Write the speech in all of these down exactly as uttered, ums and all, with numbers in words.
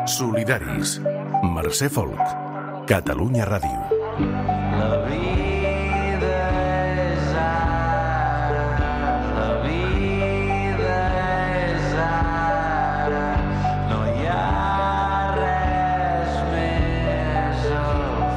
Solidaris. Mercè Folk. Catalunya Ràdio. La vida és ara, la vida és ara, no hi ha res més al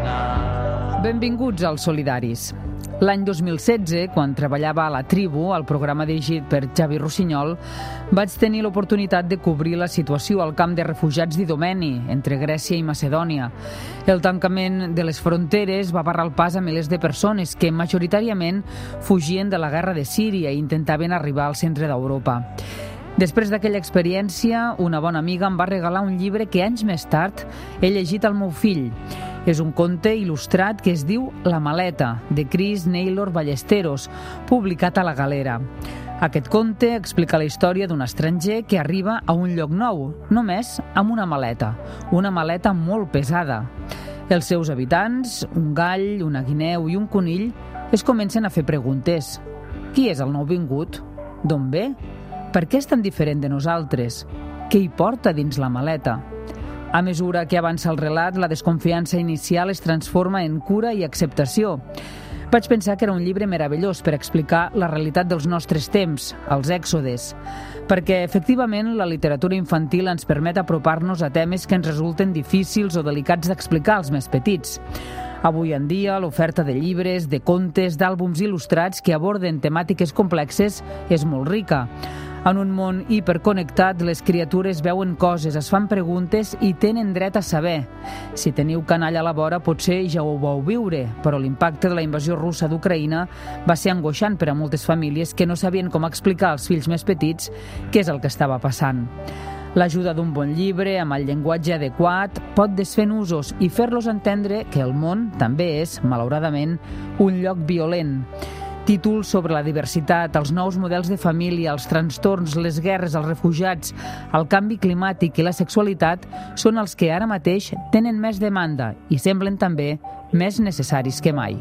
final. Benvinguts als Solidaris. L'any dos mil setze, quan treballava a La Tribu, el programa dirigit per Xavi Rossinyol, vaig tenir l'oportunitat de cobrir la situació al camp de refugiats d'Idomeni, entre Grècia i Macedònia. El tancament de les fronteres va barrar el pas a milers de persones que majoritàriament fugien de la guerra de Síria i intentaven arribar al centre d'Europa. Després d'aquella experiència, una bona amiga em va regalar un llibre que anys més tard he llegit al meu fill. És un conte il·lustrat que es diu La maleta, de Chris Naylor Ballesteros, publicat a La Galera. Aquest conte explica la història d'un estranger que arriba a un lloc nou, només amb una maleta, una maleta molt pesada. Els seus habitants, un gall, una guineu i un conill, es comencen a fer preguntes. Qui és el nouvingut? D'on ve? Per què és tan diferent de nosaltres? Què hi porta dins la maleta? A mesura que avança el relat, la desconfiança inicial es transforma en cura i acceptació. Vaig pensar que era un llibre meravellós per explicar la realitat dels nostres temps, els èxodes, perquè efectivament la literatura infantil ens permet apropar-nos a temes que ens resulten difícils o delicats d'explicar als més petits. Avui en dia, l'oferta de llibres, de contes, d'àlbums il·lustrats que aborden temàtiques complexes és molt rica. En un món hiperconnectat, les criatures veuen coses, es fan preguntes i tenen dret a saber. Si teniu canalla a la vora, potser ja ho vau viure, però l'impacte de la invasió russa d'Ucraïna va ser angoixant per a moltes famílies que no sabien com explicar als fills més petits què és el que estava passant. L'ajuda d'un bon llibre, amb el llenguatge adequat, pot desfer nusos i fer-los entendre que el món també és, malauradament, un lloc violent. Títols sobre la diversitat, els nous models de família, els trastorns, les guerres, els refugiats, el canvi climàtic i la sexualitat són els que ara mateix tenen més demanda i semblen també més necessaris que mai.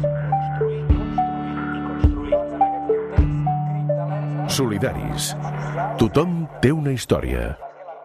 Solidaris. Tothom té una història.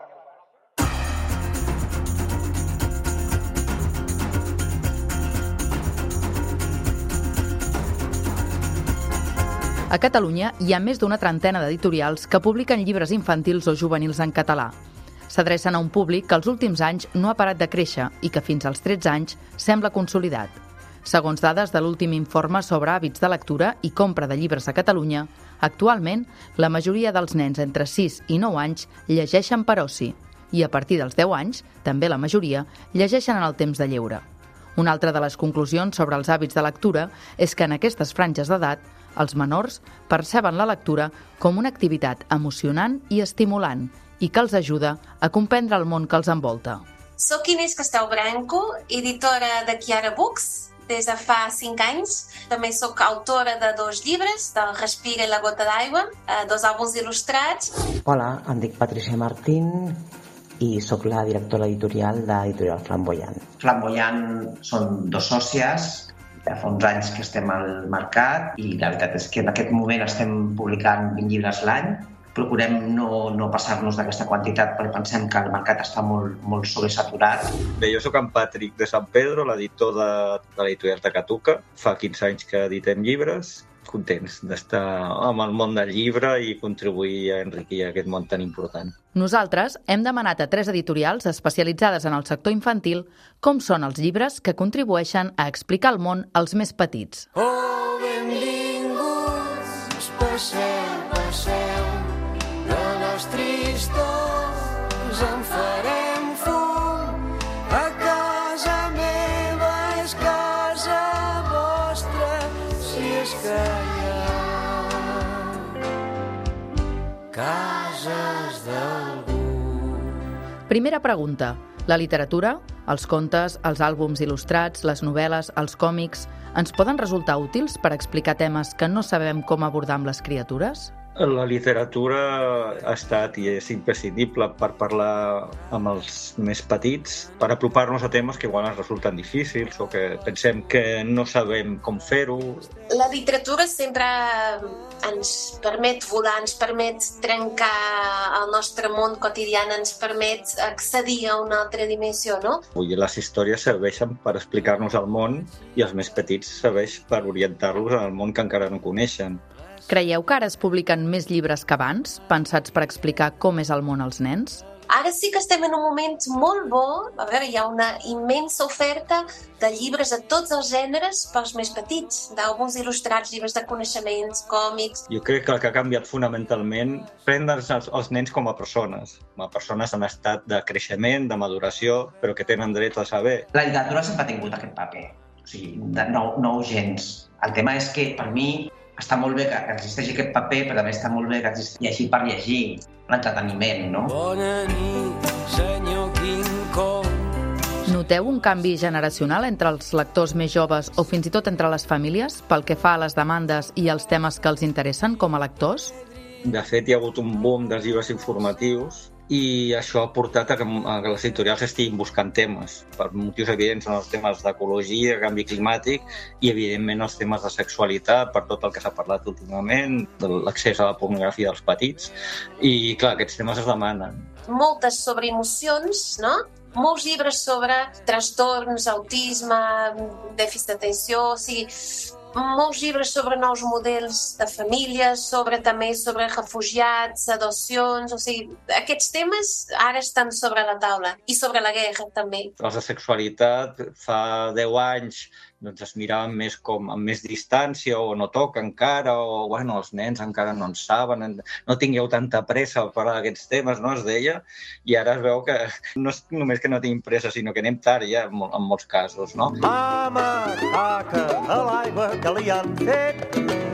A Catalunya hi ha més d'una trentena d'editorials que publiquen llibres infantils o juvenils en català. S'adrecen a un públic que els últims anys no ha parat de créixer i que fins als tretze anys sembla consolidat. Segons dades de l'últim informe sobre hàbits de lectura i compra de llibres a Catalunya, actualment la majoria dels nens entre sis i nou anys llegeixen per oci i a partir dels deu anys, també la majoria, llegeixen en el temps de lleure. Una altra de les conclusions sobre els hàbits de lectura és que en aquestes franges d'edat els menors perceben la lectura com una activitat emocionant i estimulant i que els ajuda a comprendre el món que els envolta. Soc Inés Castel Branco, editora de Chiara Books des de fa cinc anys. També soc autora de dos llibres, del Respira i la gota d'aigua, dos àlbums il·lustrats. Hola, em dic Patricia Martín i sóc la directora editorial d'Editorial Flamboyant. Flamboyant són dos sòcies. Ja fa uns anys que estem al mercat i la veritat és que en aquest moment estem publicant vint llibres l'any. Procurem no, no passar-nos d'aquesta quantitat perquè pensem que el mercat està molt, molt sobresaturat. Bé, jo sóc en Patrick de San Pedro, l'editor de, de l'editorial Takatuka. Fa quinze anys que editem llibres. Contents d'estar amb el món del llibre i contribuir a enriquir aquest món tan important. Nosaltres hem demanat a tres editorials especialitzades en el sector infantil com són els llibres que contribueixen a explicar el món als més petits. Oh, benvinguts, passeu, passeu, de les tristors en farem fum. A casa meva és casa vostra, si és que hi ha cases d'algú. Primera pregunta. La literatura, els contes, els àlbums il·lustrats, les novel·les, els còmics, ens poden resultar útils per explicar temes que no sabem com abordar amb les criatures? La literatura ha estat i és imprescindible per parlar amb els més petits, per apropar-nos a temes que igual ens resulten difícils o que pensem que no sabem com fer-ho. La literatura sempre ens permet volar, ens permet trencar el nostre món quotidià, ens permet accedir a una altra dimensió, no? Vull dir, les històries serveixen per explicar-nos el món i els més petits serveix per orientar-los al món que encara no coneixen. Creieu que ara es publiquen més llibres que abans, pensats per explicar com és el món als nens? Ara sí que estem en un moment molt bo. A veure, hi ha una immensa oferta de llibres de tots els gèneres pels més petits, d'àlbums il·lustrats, llibres de coneixements, còmics. Jo crec que el que ha canviat fonamentalment prendre's els, els nens com a persones, com a persones en estat de creixement, de maduració, però que tenen dret a saber. La literatura sempre ha tingut aquest paper, o sigui, de nou, nou gens. El tema és que, per mi, està molt bé que existeixi aquest paper, però també està molt bé que existeixi per llegir, l'entreteniment, no? Bona nit, senyor King Kong. Noteu un canvi generacional entre els lectors més joves o fins i tot entre les famílies pel que fa a les demandes i els temes que els interessen com a lectors? De fet, hi ha hagut un boom dels llibres informatius i això ha portat a que, a que les editorials estiguin buscant temes. Per motius evidents són els temes d'ecologia, canvi climàtic i, evidentment, els temes de sexualitat, per tot el que s'ha parlat últimament, de l'accés a la pornografia dels petits. I, clar, aquests temes es demanen. Moltes sobre emocions, no? Molts llibres sobre trastorns, autisme, dèficit d'atenció, o sigui, molts llibres sobre nous models de famílies, sobre també sobre refugiats, adopcions, o sigui, aquests temes ara estan sobre la taula i sobre la guerra també. Els de sexualitat fa deu anys doncs es miraven més com amb més distància o no toca encara o bueno, els nens encara no en saben, no tingueu tanta pressa per parlar d'aquests temes, no es deia, i ara es veu que no és només que no tinguin pressa, sinó que anem tard ja en, en molts casos, no? Mama, caca a l'aigua que li han fet,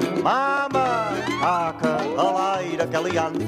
mama, caca a l'aire que li han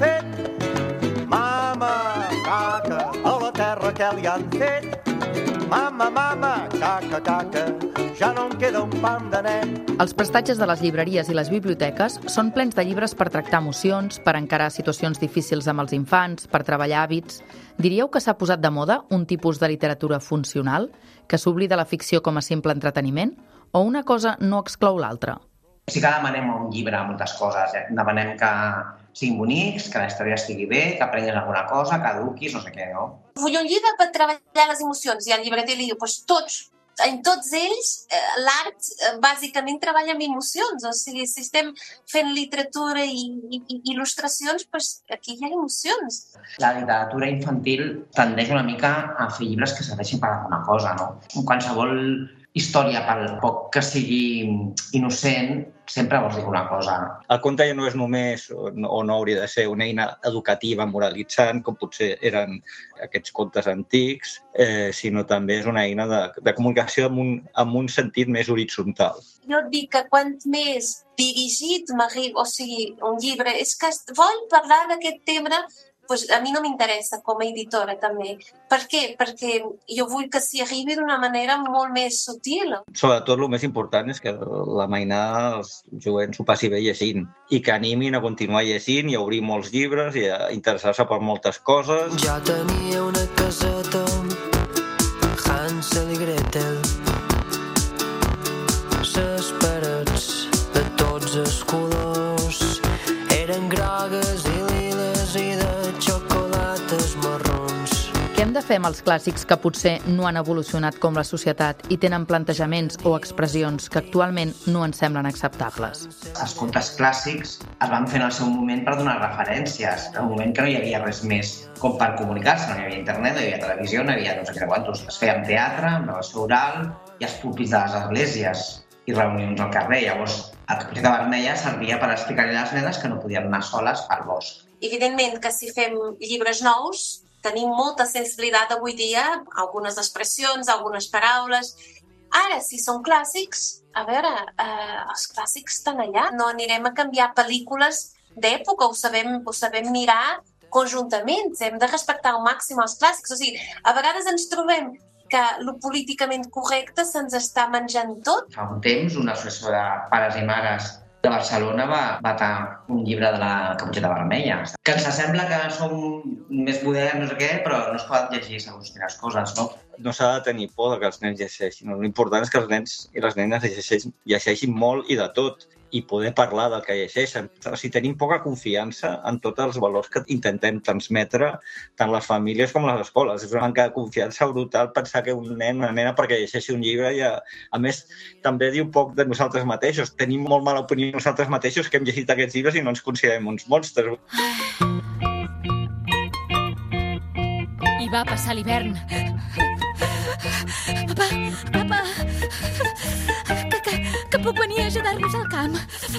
fet, mama, caca a la terra que li han fet, mama, mama, caca, caca, ja no en queda un pam de nen. Els prestatges de les llibreries i les biblioteques són plens de llibres per tractar emocions, per encarar situacions difícils amb els infants, per treballar hàbits. Diríeu que s'ha posat de moda un tipus de literatura funcional, que s'oblida la ficció com a simple entreteniment, o una cosa no exclou l'altra? Sí que demanem un llibre moltes coses. Eh? Demanem que siguin bonics, que la història estigui bé, que aprenguis alguna cosa, que eduquis, no sé què, no? Vull un llibre per treballar les emocions, i el llibreter li diu, doncs tots, en tots ells, l'art bàsicament treballa amb emocions, o sigui, si estem fent literatura i, i, i il·lustracions, doncs aquí hi ha emocions. La literatura infantil tendeix una mica a fer llibres que serveixin per alguna cosa, no? Qualsevol història, per poc que sigui innocent, sempre vols dir una cosa. El conte ja no és només, o no, o no hauria de ser, una eina educativa moralitzant, com potser eren aquests contes antics, eh, sinó també és una eina de, de comunicació amb un, amb un sentit més horitzontal. Jo dic que quant més dirigit m'arriba, o sigui, un llibre, és que vol parlar d'aquest tema, pues a mi no m'interessa com a editora també. Per què? Perquè jo vull que s'hi arribi d'una manera molt més sutil. Sobretot el més important és que la mainada, els jovents ho passi bé llegint i que animin a continuar llegint i a obrir molts llibres i a interessar-se per moltes coses. Ja tenia una caseta, Hansel i Gretel, ses parets de tots els colors eren grogues i liles i de xocolates marrons. Què hem de fer amb els clàssics que potser no han evolucionat com la societat i tenen plantejaments o expressions que actualment no ens semblen acceptables? Els contes clàssics es van fer en el seu moment per donar referències, en un moment que no hi havia res més com per comunicar-se, no hi havia internet, no hi havia televisió, no hi havia no sé què quantos. Es feia en teatre, en narració oral i els púlpits de les esglésies i reunions al carrer. Llavors, el Caputeta Vermella servia per explicar-li a les nenes que no podien anar soles al bosc. Evidentment que si fem llibres nous, tenim molta sensibilitat avui dia, algunes expressions, algunes paraules. Ara, si són clàssics, a veure, eh, els clàssics estan allà. No anirem a canviar pel·lícules d'època, ho sabem, ho sabem mirar conjuntament. Hem de respectar al màxim els clàssics. O sigui, a vegades ens trobem que el políticament correcte se'ns està menjant tot. Fa un temps, una associació de pares i mares de Barcelona va vetar un llibre de la Caputxeta Vermella, que ens sembla que som més moderns, no sé què, però no es poden llegir segons quines coses, no? No s'ha de tenir por que els nens llegeixin. L'important és que els nens i les nenes llegeixin, llegeixin molt i de tot, i poder parlar del que llegeixen. O sigui, tenim poca confiança en tots els valors que intentem transmetre tant les famílies com les escoles. És una manca de confiança brutal pensar que un nen, una nena, perquè llegeixi un llibre, i a, a més, també diu poc de nosaltres mateixos. Tenim molt mala opinió nosaltres mateixos que hem llegit aquests llibres i no ens considerem uns monstres. I va passar l'hivern. Papa, papa, que, que, que puc venir a ajudar-nos al camp.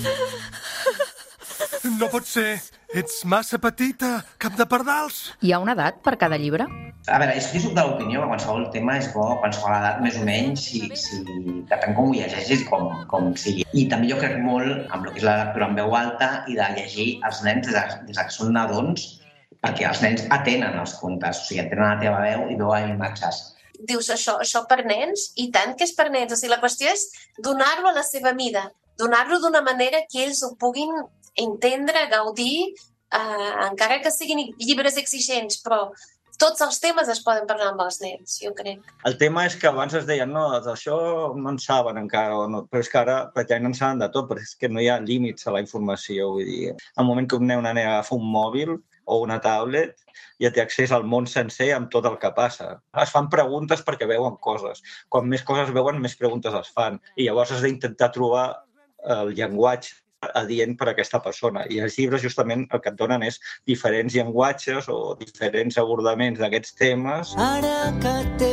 No pot ser. Ets massa petita. Cap de pardals. Hi ha una edat per cada llibre? A veure, és que jo soc de l'opinió que qualsevol tema és bo, qualsevol edat, més o menys, si, si depèn com ho llegeixis i com, com sigui. I també jo crec molt amb el que és la lectura en veu alta i de llegir els nens des de, des de que són nadons, perquè els nens atenen els contes, o sigui, atenen la teva veu i veuen imatges. Dius, això, això per nens? I tant que és per nens. O sigui, la qüestió és donar-lo a la seva mida, donar-lo d'una manera que ells ho puguin entendre, gaudir, eh, encara que siguin llibres exigents, però tots els temes es poden parlar amb els nens, jo crec. El tema és que abans es deien, no, d'això no en saben encara, o no, però és que ara pràcticament en saben de tot, però és que no hi ha límits a la informació. Vull dir, al moment que un nen o una nena agafa un mòbil o una tablet, ja té accés al món sencer amb tot el que passa. Es fan preguntes perquè veuen coses. Quan més coses veuen, més preguntes es fan. I llavors has d'intentar trobar el llenguatge adient per a aquesta persona. I els llibres justament el que et donen és diferents llenguatges o diferents abordaments d'aquests temes. Ara que t'he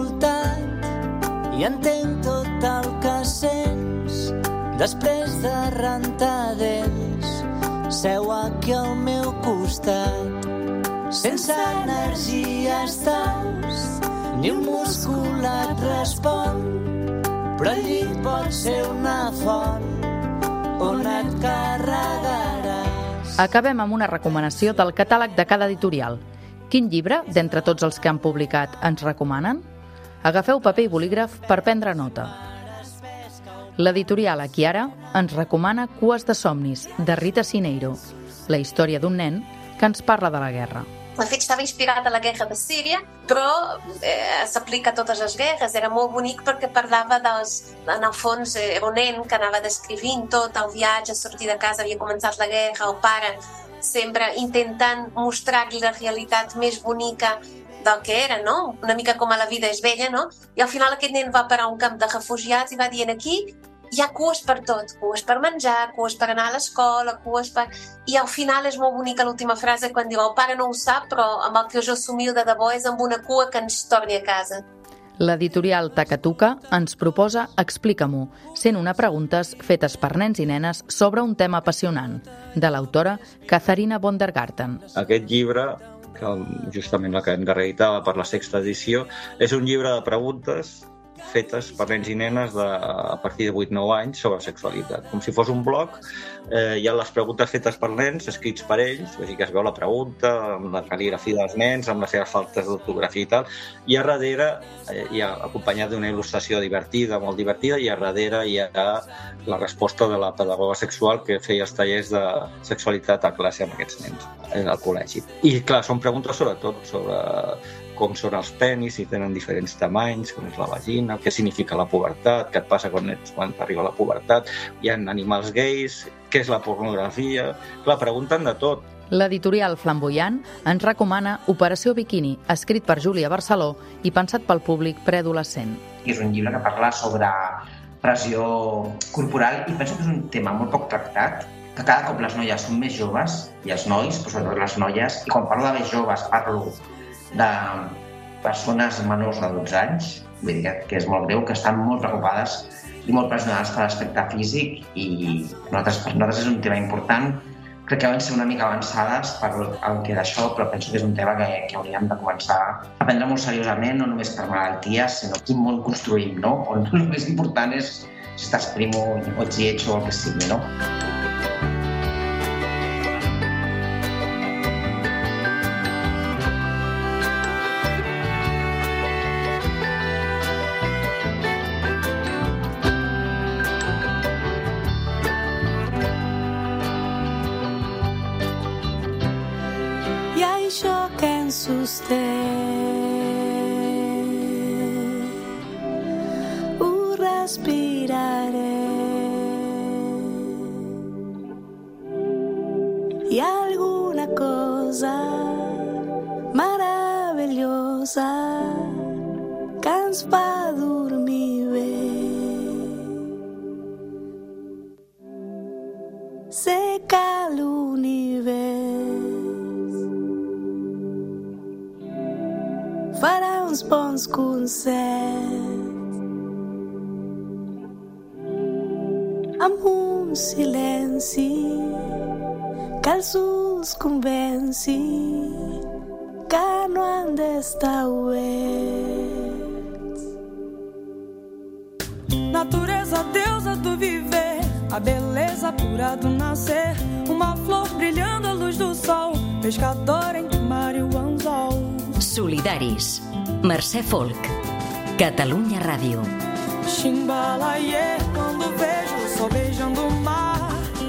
escoltat i entenc tot el que sents, després de rentar dents, seu aquí al meu costat. Sense energia estàs, ni un múscul et respon, però el llit pot ser una font on et carregaràs. Acabem amb una recomanació del catàleg de cada editorial. Quin llibre, d'entre tots els que han publicat, ens recomanen? Agafeu paper i bolígraf per prendre nota. L'editorial Aquiara ens recomana Cues de somnis, de Rita Sineiro, la història d'un nen que ens parla de la guerra. De fet, estava inspirat a la guerra de Síria, però eh, s'aplica a totes les guerres. Era molt bonic perquè parlava dels... En el fons, eh, era un nen que anava descrivint tot el viatge, sortir de casa, havia començat la guerra, el pare sempre intentant mostrar-li la realitat més bonica del que era, no? Una mica com a La vida és bella, no? I al final aquest nen va parar a un camp de refugiats i va dient aquí hi ha cues per tot, cues per menjar, cues per anar a l'escola, cues per... I al final és molt bonica l'última frase quan diu el pare no ho sap, però amb el que jo somio de debò és amb una cua que ens torni a casa. L'editorial Takatuka ens proposa Explica-m'ho, cent una preguntes fetes per nens i nenes sobre un tema apassionant, de l'autora Katharina von der Garten. Aquest llibre, que justament l'acabem de reeditar per la sexta edició, és un llibre de preguntes fetes per nens i nenes de, a partir de vuit nou anys sobre sexualitat. Com si fos un blog, eh, hi ha les preguntes fetes per nens, escrits per ells, o sigui que es veu la pregunta, amb la cal·ligrafia dels nens, amb les seves faltes d'ortografia i tal, i a darrere, eh, hi ha acompanyat d'una il·lustració divertida, molt divertida, i a darrere hi ha la resposta de la pedagoga sexual que feia els tallers de sexualitat a classe amb aquests nens, al col·legi. I clar, són preguntes sobretot sobre com són els penis, si tenen diferents tamanys, com és la vagina, què significa la pubertat, què et passa quan, ets, quan t'arriba la pubertat, hi ha animals gais, què és la pornografia... Clar, pregunten de tot. L'editorial Flamboyant ens recomana Operació Bikini, escrit per Júlia Barceló i pensat pel públic preadolescent. És un llibre que parla sobre pressió corporal i penso que és un tema molt poc tractat, que cada cop les noies són més joves, i els nois, però sobretot les noies, i quan parlo de més joves parlo de persones menors de dotze anys, vull dir que és molt greu, que estan molt preocupades i molt pressionades per l'aspecte físic i per nosaltres, per nosaltres és un tema important. Crec que van ser una mica avançades per el que d'això, però penso que és un tema que, que hauríem de començar a prendre molt seriosament, no només per malalties, sinó quin món construïm, no? On el més important és si estàs primo o ets lleig o el que sigui, no? usted, ho respiraré. Hi ha alguna cosa meravellosa que ens fa dormir bé. Sé que l'univers farà uns bons concerts amb un silenci que els ulls convenci que no han d'estar oberts. Natureza, deusa do viver, a beleza pura do nascer, uma flor brilhando à luz do sol, pescador entre o mar e o anzol. Solidaris, Mercè Folk, Catalunya Ràdio. Chimbalaie, quando vejo o sol beijando o mar.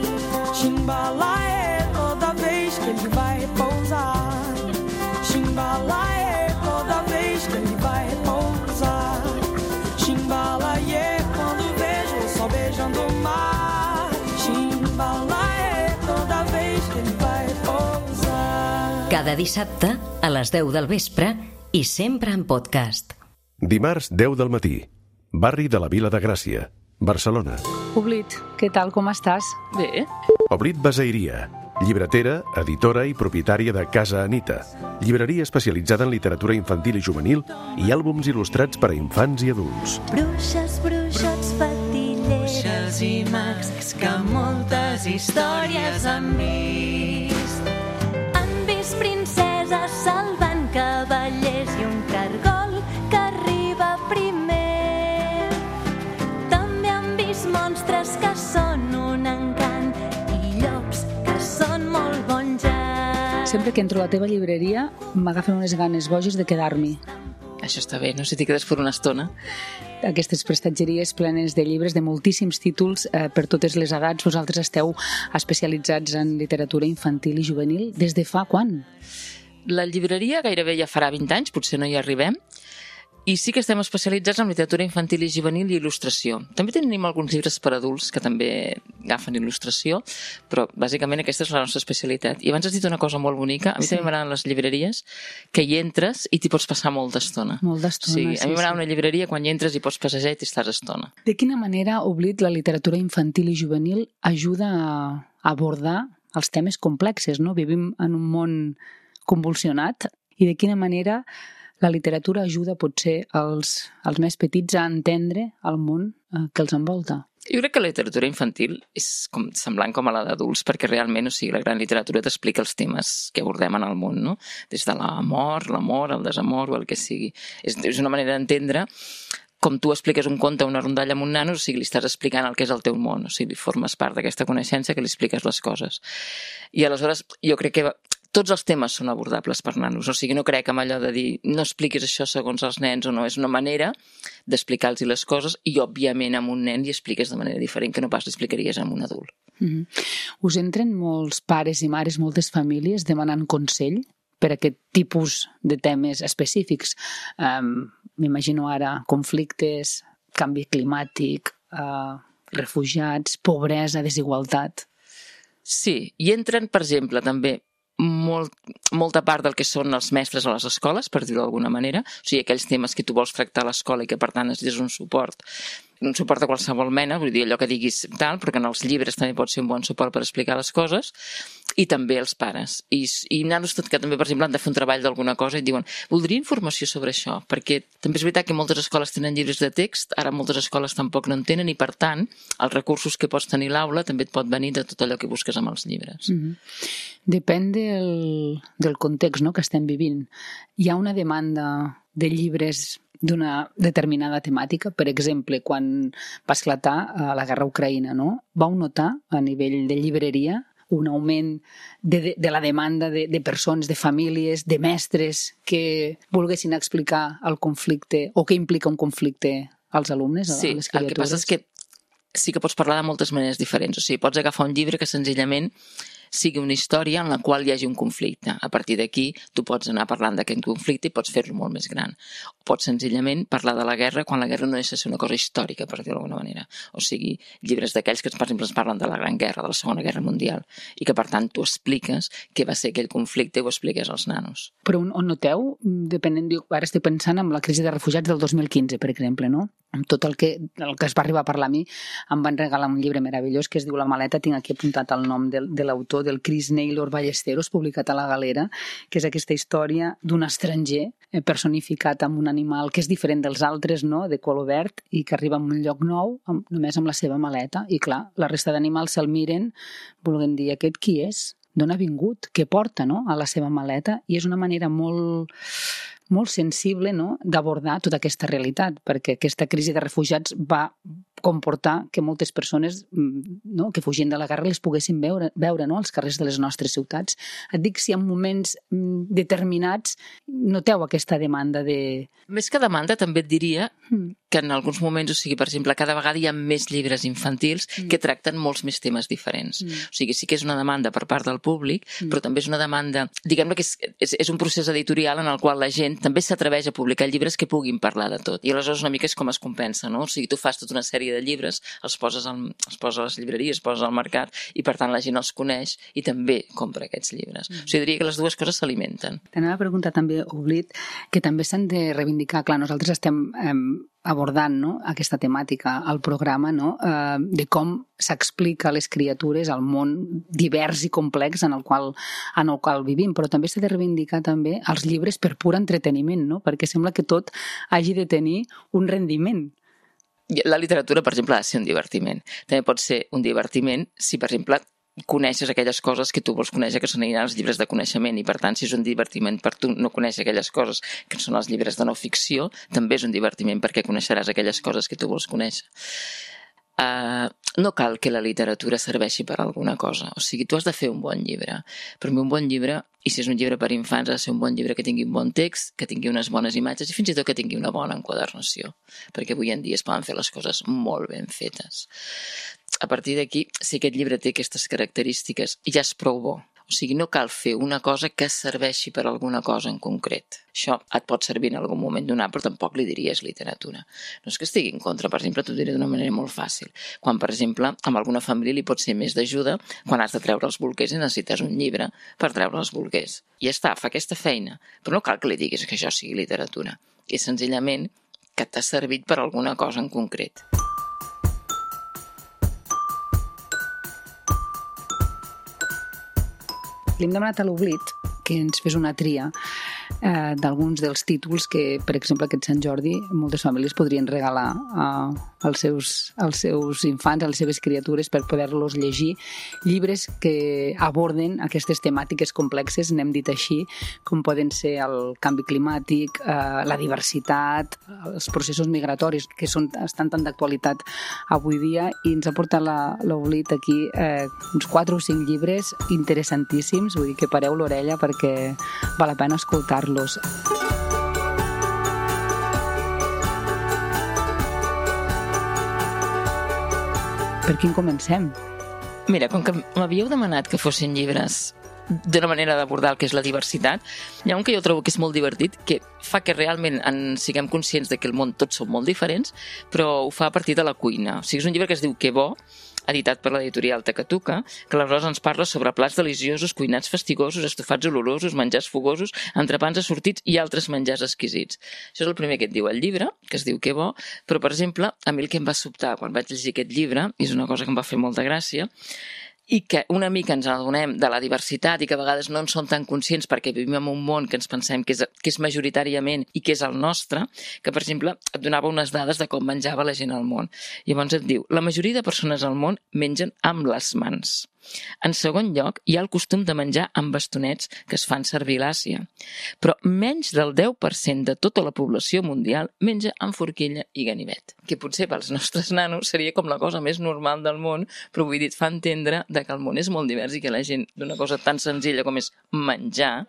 Chimbalaie, toda vez que ele vai repousar. Chimbalaie, toda vez que ele vai repousar. Chimbalaie, quando vejo o sol beijando o mar. Chimbalaie, toda vez que ele vai repousar. Cada dissabte, a les deu del vespre i sempre en podcast. Dimarts, deu del matí. Barri de la Vila de Gràcia, Barcelona. Oblit, què tal, com estàs? Bé. Oblit Basairia, llibretera, editora i propietària de Casa Anita, llibreria especialitzada en literatura infantil i juvenil i àlbums il·lustrats per a infants i adults. Bruixes, bruixots, fatilleres, bruixes i mags que moltes històries han vist. Han vist princeses salvant cavallers i un cargol que arriba primer. També han vist monstres que són un encant i llops que són molt bons ja. Sempre que entro a la teva llibreria m'agafen unes ganes boges de quedar-m'hi. Això està bé, no? Si t'hi quedes per una estona. Aquestes prestatgeries plenes de llibres de moltíssims títols eh, per totes les edats. Vosaltres esteu especialitzats en literatura infantil i juvenil. Des de fa quan? La llibreria gairebé ja farà vint anys, potser no hi arribem, i sí que estem especialitzats en literatura infantil i juvenil i il·lustració. També tenim alguns llibres per adults que també agafen il·lustració, però bàsicament aquesta és la nostra especialitat. I abans has dit una cosa molt bonica, a mi sí. també m'agraden les llibreries que hi entres i t'hi pots passar molta estona. Molta estona, sí. A sí, mi m'agrada sí. una llibreria quan hi entres i pots passejar i t'hi estàs estona. De quina manera, Oblit, la literatura infantil i juvenil ajuda a abordar els temes complexes, no? Vivim en un món convulsionat i de quina manera la literatura ajuda potser als, als més petits a entendre el món eh, que els envolta. Jo crec que la literatura infantil és com, semblant com a la d'adults, perquè realment, o sigui, la gran literatura t'explica els temes que abordem en el món, no? Des de la mort, l'amor, el desamor o el que sigui. És, és una manera d'entendre com tu expliques un conte a una rondalla amb un nano, o sigui, li estàs explicant el que és el teu món, o sigui, formes part d'aquesta coneixença que li expliques les coses. I aleshores jo crec que tots els temes són abordables per nanos, o sigui, no crec amb allò de dir no expliquis això segons els nens o no, és una manera d'explicar-los les coses i, òbviament, amb un nen li expliques de manera diferent que no pas l'explicaries amb un adult. Mm-hmm. Us entren molts pares i mares, moltes famílies demanant consell per a aquest tipus de temes específics? Um, m'imagino ara conflictes, canvi climàtic, uh, refugiats, pobresa, desigualtat. Sí, i entren, per exemple, també Molt, molta part del que són els mestres a les escoles, per dir-ho d'alguna manera, o sigui, aquells temes que tu vols tractar a l'escola i que per tant és un suport, un suport de qualsevol mena, vull dir allò que diguis tal, perquè en els llibres també pot ser un bon suport per explicar les coses, i també els pares. I, i nanos que també, per exemple, han de fer un treball d'alguna cosa i diuen, voldria informació sobre això, perquè també és veritat que moltes escoles tenen llibres de text, ara moltes escoles tampoc no en tenen, i per tant, els recursos que pots tenir a l'aula també et pot venir de tot allò que busques amb els llibres. Mm-hmm. Depèn del, del context, no?, que estem vivint. Hi ha una demanda de llibres d'una determinada temàtica. Per exemple, quan va esclatar la guerra a Ucraïna, no? Vau notar a nivell de llibreria un augment de, de, de la demanda de, de persones, de famílies, de mestres que volguessin explicar el conflicte o que implica un conflicte als alumnes, a sí, les criatures? El que passa és que sí que pots parlar de moltes maneres diferents. O sigui, pots agafar un llibre que senzillament sigui una història en la qual hi hagi un conflicte. A partir d'aquí, tu pots anar parlant d'aquest conflicte i pots fer-lo molt més gran. O pots senzillament parlar de la guerra quan la guerra no deixa de ser una cosa històrica, per dir-ho d'alguna manera. O sigui, llibres d'aquells que, per exemple, ens parlen de la Gran Guerra, de la Segona Guerra Mundial, i que, per tant, tu expliques què va ser aquell conflicte i ho expliques als nanos. Però on noteu, depenent, ara estic pensant en la crisi de refugiats del dos mil quinze, per exemple, no? Amb tot el que, el que es va arribar a parlar a mi, em van regalar un llibre meravellós que es diu La maleta, tinc aquí apuntat el nom de, de l'autor, del Chris Naylor Ballesteros, publicat a la Galera, que és aquesta història d'un estranger personificat amb un animal que és diferent dels altres, no?, de color verd, i que arriba a un lloc nou amb, només amb la seva maleta. I clar, la resta d'animals se'l miren, volent dir, aquest qui és? D'on ha vingut? Què porta, no?, a la seva maleta? I és una manera molt... molt sensible, no?, d'abordar tota aquesta realitat, perquè aquesta crisi de refugiats va comportar que moltes persones, no?, que fugint de la guerra les poguessin veure, veure no?, als carrers de les nostres ciutats. Et dic si en moments determinats noteu aquesta demanda de... Més que demanda, també et diria que en alguns moments, o sigui, per exemple, cada vegada hi ha més llibres infantils mm. que tracten molts més temes diferents. Mm. O sigui, sí que és una demanda per part del públic, mm. però també és una demanda... Diguem-ne que és, és, és un procés editorial en el qual la gent també s'atreveix a publicar llibres que puguin parlar de tot. I aleshores una mica és com es compensa, no? O sigui, tu fas tota una sèrie de llibres, els poses, al, els poses a les llibreries, els poses al mercat, i per tant la gent els coneix i també compra aquests llibres. Mm. O sigui, diria que les dues coses s'alimenten. T'anava a preguntar també, Oblit, que també s'han de reivindicar. Clar, nosaltres estem... Eh, abordant, no?, aquesta temàtica al programa, no?, eh, de com s'explica a les criatures el món divers i complex en el qual, en el qual vivim, però també s'ha de reivindicar també els llibres per pur entreteniment, no?, perquè sembla que tot hagi de tenir un rendiment. La literatura, per exemple, ha de ser un divertiment. També pot ser un divertiment si, per exemple, coneixes aquelles coses que tu vols conèixer, que són els llibres de coneixement, i per tant, si és un divertiment per tu no conèixer aquelles coses que són els llibres de no ficció, també és un divertiment perquè coneixeràs aquelles coses que tu vols conèixer. Uh, no cal que la literatura serveixi per alguna cosa. O sigui, tu has de fer un bon llibre. Per mi un bon llibre, i si és un llibre per infants, ha de ser un bon llibre que tingui un bon text, que tingui unes bones imatges i fins i tot que tingui una bona enquadernació, perquè avui en dia es poden fer les coses molt ben fetes. A partir d'aquí, si aquest llibre té aquestes característiques, ja és prou bo. O sigui, no cal fer una cosa que serveixi per alguna cosa en concret. Això et pot servir en algun moment donat, però tampoc li diries literatura. No és que estigui en contra, per exemple, t'ho diré d'una manera molt fàcil. Quan, per exemple, amb alguna família li pot ser més d'ajuda quan has de treure els bolquers i necessites un llibre per treure els bolquers. I ja està, fa aquesta feina. Però no cal que li diguis que això sigui literatura. És senzillament que t'ha servit per alguna cosa en concret. Li hem demanat a l'Oblit que ens fes una tria eh, d'alguns dels títols que, per exemple, aquest Sant Jordi, moltes famílies podrien regalar a, als, seus, als seus infants, a les seves criatures, per poder-los llegir. Llibres que aborden aquestes temàtiques complexes, n'hem dit així, com poden ser el canvi climàtic, eh, la diversitat, els processos migratoris, que són, estan tan d'actualitat avui dia, i ens ha portat l'Oblit aquí eh, uns quatre o cinc llibres interessantíssims, vull dir que pareu l'orella perquè val la pena escoltar-los. Per quin comencem? Mira, com que m'havíeu demanat que fossin llibres d'una manera d'abordar el que és la diversitat, hi ha un que jo trobo que és molt divertit, que fa que realment en siguem conscients de que el món tots som molt diferents, però ho fa a partir de la cuina. O sigui, és un llibre que es diu Que bo, editat per l'editorial Takatuka, que aleshores ens parla sobre plats deliciosos, cuinats fastigosos, estofats olorosos, menjars fogosos, entrepans assortits i altres menjars exquisits. Això és el primer que et diu el llibre, que es diu Que bo, però, per exemple, a mi el que em va sobtar quan vaig llegir aquest llibre, i és una cosa que em va fer molta gràcia, i que una mica ens adonem de la diversitat i que a vegades no en som tan conscients perquè vivim en un món que ens pensem que és, que és majoritàriament i que és el nostre, que, per exemple, et donava unes dades de com menjava la gent al món. Llavors et diu, la majoria de persones al món mengen amb les mans. En segon lloc, hi ha el costum de menjar amb bastonets que es fan servir a l'Àsia. Però menys del deu per cent de tota la població mundial menja amb forquilla i ganivet. Que potser pels nostres nanos seria com la cosa més normal del món, però vull dir, et fa entendre que el món és molt divers i que la gent d'una cosa tan senzilla com és menjar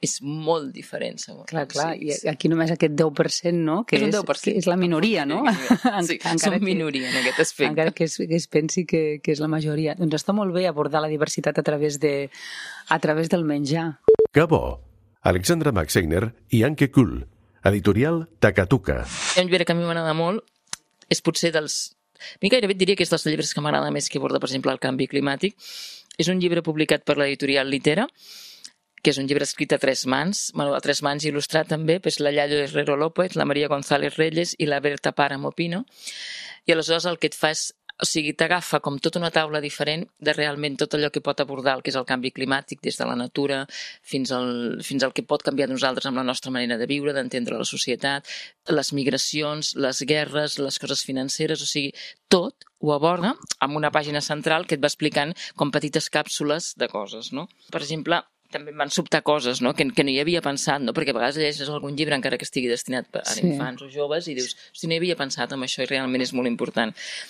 és molt diferent. Segons. Clar, clar, sí, i aquí només aquest deu per cent, no? Que és, és, que és la minoria, no? Sí, som minoria en aquest aspecte. Encara que es, que es pensi que, que és la majoria. Doncs està molt bé abordar la diversitat a través, de, a través del menjar. Que bo! Alexandra Maxeiner i Anke Kuhl, editorial Takatuka. Hi ha un llibre que a mi m'agrada molt, és potser dels... A mi gairebé et diria que és dels llibres que m'agrada més que aborda, per exemple, el canvi climàtic. És un llibre publicat per l'editorial Litera, que és un llibre escrit a tres mans, bueno, a tres mans il·lustrat també, és la Yayo Herrero López, la Maria González Reyes i la Berta Páramo Pino. I aleshores el que et fa és, o sigui, t'agafa com tota una taula diferent de realment tot allò que pot abordar el que és el canvi climàtic, des de la natura fins al, fins al que pot canviar nosaltres amb la nostra manera de viure, d'entendre la societat, les migracions, les guerres, les coses financeres, o sigui, tot ho aborda amb una pàgina central que et va explicant com petites càpsules de coses, no? Per exemple, també em van sobtar coses, no? que, que no hi havia pensat, no? Perquè a vegades llegeixes algun llibre encara que estigui destinat a sí. infants o joves i dius, si no hi havia pensat en això i realment és molt important.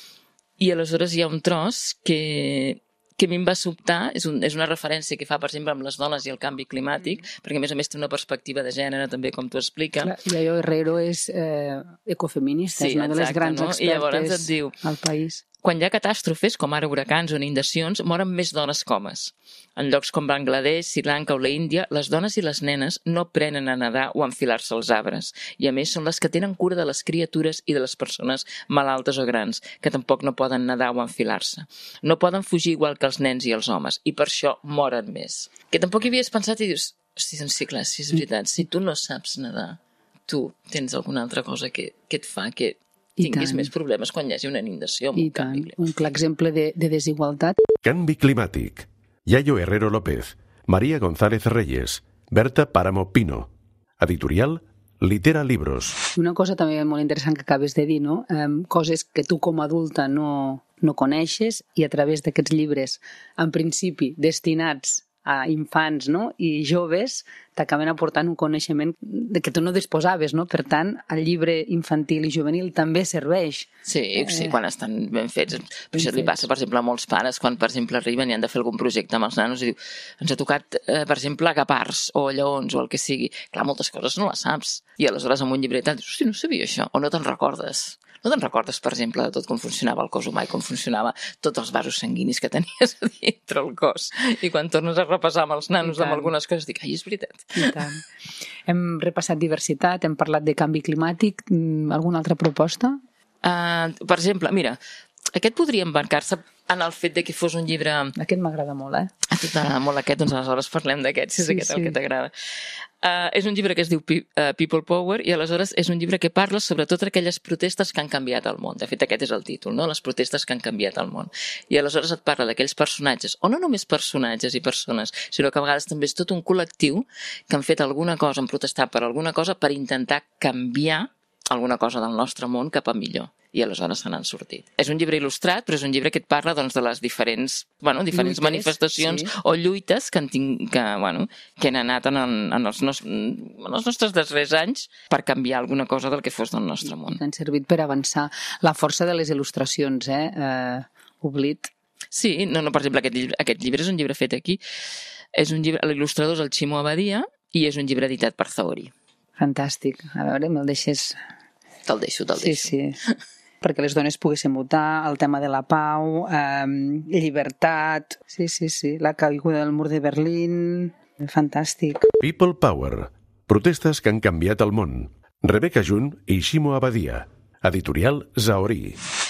I aleshores hi ha un tros que, que a mi em va sobtar, és, un, és una referència que fa, per exemple, amb les dones i el canvi climàtic, perquè a més a més té una perspectiva de gènere, també, com t'ho explica. Clar, Yayo Herrero és eh, ecofeminista, sí, és una de les exacte, grans no? expertes et diu, al país. Quan hi ha catàstrofes, com ara huracans o inundacions, moren més dones que homes. En llocs com Bangladesh, Sri Lanka o la Índia, les dones i les nenes no aprenen a nedar o a enfilar-se als arbres. I a més són les que tenen cura de les criatures i de les persones malaltes o grans, que tampoc no poden nedar o enfilar-se. No poden fugir igual que els nens i els homes, i per això moren més. Que tampoc hi havies pensat i dius, hosti, doncs sí, clar, sí, és veritat, si tu no saps nedar, tu tens alguna altra cosa que, que et fa que tinguis més problemes quan hi hagi una inundació. I tant, un clar exemple de, de desigualtat. Canvi climàtic. Yayo Herrero López, María González Reyes, Berta Páramo Pino. Editorial Litera Libros. Una cosa també molt interessant que acabes de dir, no? Um, coses que tu com a adulta no, no coneixes i a través d'aquests llibres, en principi destinats a infants, no? I joves, t'acaben aportant un coneixement de que tu no disposaves, no? Per tant, el llibre infantil i juvenil també serveix. Sí, eh... sí, quan estan ben fets. Per això li passa, per exemple, a molts pares, quan, per exemple, arriben i han de fer algun projecte amb els nanos i diu, ens ha tocat, eh, per exemple, guepards o lleons o el que sigui. Clar, moltes coses no les saps. I aleshores amb un llibret dius, hosti, no sabia això, o no te'n recordes. No te'n recordes, per exemple, de tot com funcionava el cos humà i com funcionava tots els vasos sanguinis que tenies a dintre el cos. I quan tornes a repassar amb els nanos amb algunes coses, dic, ai, és veritat. I tant. Hem repassat diversitat, hem parlat de canvi climàtic. Alguna altra proposta? Uh, per exemple, mira, aquest podria embarcar-se en el fet de que fos un llibre... Aquest m'agrada molt, eh? A tu t'agrada molt aquest, doncs aleshores parlem d'aquest, si és sí, aquest sí. el que t'agrada. Uh, és un llibre que es diu People Power i aleshores és un llibre que parla sobre totes aquelles protestes que han canviat el món. De fet, aquest és el títol, no? Les protestes que han canviat el món. I aleshores et parla d'aquells personatges, o no només personatges i persones, sinó que a vegades també és tot un col·lectiu que han fet alguna cosa, han protestat per alguna cosa per intentar canviar alguna cosa del nostre món cap a millor. I aleshores se n'han sortit. És un llibre il·lustrat, però és un llibre que et parla doncs, de les diferents, bueno, diferents lluites, manifestacions sí. o lluites que han, tinc, que, bueno, que han anat en, en, els nos, en els nostres darrers anys per canviar alguna cosa del que fos del nostre món. Han servit per avançar. La força de les il·lustracions, eh? eh oblit. Sí, no, no, per exemple, aquest llibre, aquest llibre és un llibre fet aquí. És un llibre, l'il·lustrador és el Ximo Abadia i és un llibre editat per Zaori. Fantàstic. A veure, me'l deixes... Te'l deixo, te'l deixo. Sí, sí. Perquè les dones poguessin votar, el tema de la pau, eh, llibertat, sí, sí, sí, la caiguda del mur de Berlín, fantàstic. People Power, protestes que han canviat el món. Rebeca Jun i Ximo Abadia, editorial Zaori.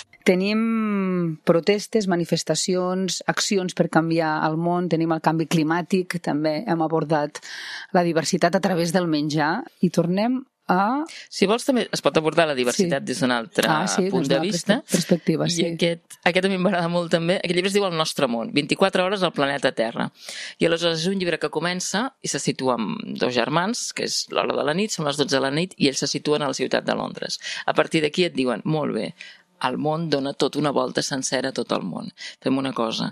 Tenim protestes, manifestacions, accions per canviar el món, tenim el canvi climàtic, també hem abordat la diversitat a través del menjar i tornem a... Si vols també es pot abordar la diversitat sí. des d'un altre ah, sí, punt de vista perspectiva, sí. i aquest, aquest a mi m'agrada molt també. Aquest llibre es diu El nostre món, vint-i-quatre hores al planeta Terra, i aleshores és un llibre que comença i se situa amb dos germans, que és l'hora de la nit, són les dotze de la nit i ells se situen a la ciutat de Londres. A partir d'aquí et diuen, molt bé, el món dona tot una volta sencera a tot el món, fem una cosa,